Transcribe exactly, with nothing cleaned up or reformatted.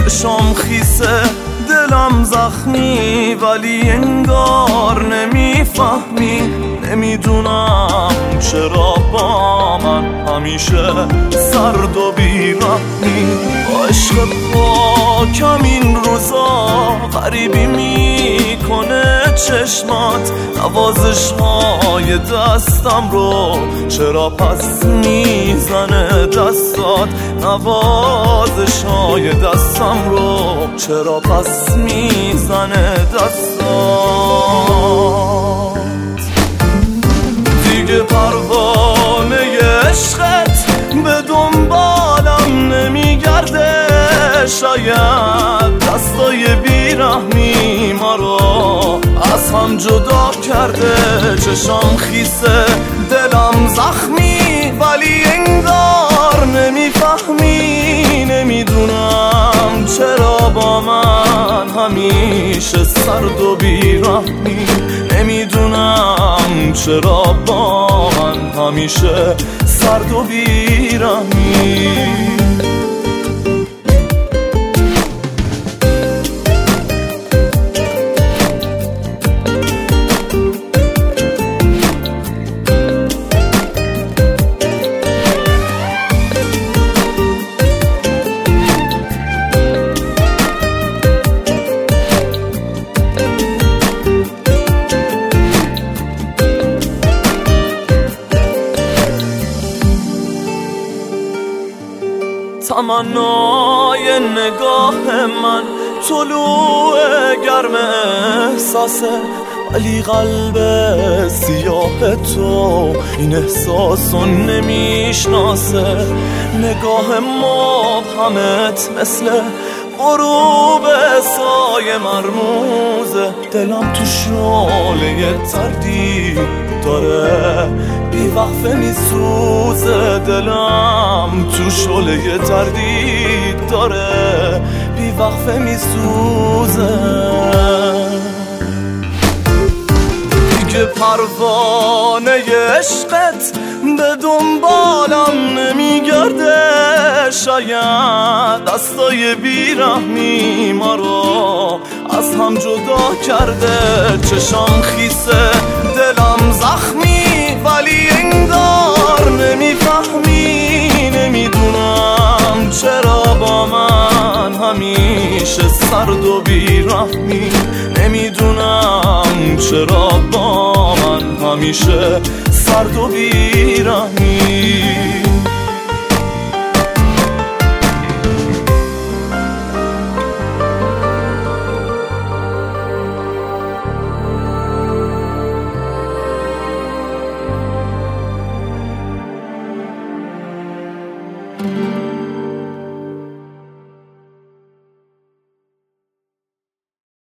چشام خیسه دلم زخمی ولی انگار نمیفهمی. نمیدونم چرا با من همیشه سرد و بیرحمی. عشق پاکم این روزا غریبی میکنه چشمات. نوازش های دستم رو چرا پس میزنه دستات. نوازش های دستم رو چرا پس میزنه دستات. دیگه پروانه عشقت به دنبالم نمیگرده. شاید دستای بیرحمی ما رو از هم جدا کرده. چشام خیسه دلم زخمی ولی انگار نمیفهمی. نمیدونم چرا با من همیشه سرد و بیرحمی. نمیدونم چرا با من همیشه سرد و بیرحمی. تمنای نگاه من طلوع گرم احساسه ولی قلب سیاه تو این احساسو نمیشناسه. نگاه مبهمت مثل غروب سایه مرموزه. دلم تو شعله تردید داره بی وقفه میسوزه. دلم تو شعله تردید داره بی وقفه میسوزه. دیگه پروانه عشقت به دنبالم نمیگرده. شاید دستای بیرحمی ما رو از هم جدا کرده. چشام خیسه دلم زخمی ولی انگار نمیفهمی. نمیدونم چرا با من همیشه سرد و بیرحمی. نمیدونم چرا با من همیشه سرد و بیرحمی.